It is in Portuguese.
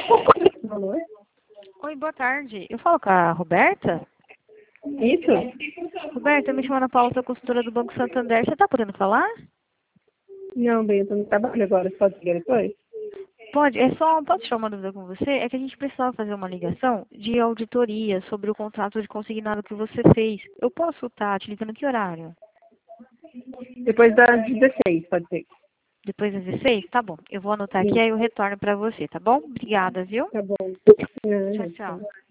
Alô? Oi, boa tarde. Eu falo com a Roberta? Isso? Roberta, me chamo Ana Paula, sou consultora do Banco Santander. Você tá podendo falar? Não, bem, eu tô no trabalho agora. Você pode ligar depois? Pode, posso tirar uma dúvida com você? É que a gente precisava fazer uma ligação de auditoria sobre o contrato de consignado que você fez. Eu posso estar te ligando que horário? Depois das 16, pode ser. Depois das 16? Tá bom. Eu vou anotar aqui, Sim, aí eu retorno pra você, tá bom? Obrigada, viu? tá bom. Tchau, Tchau. tchau.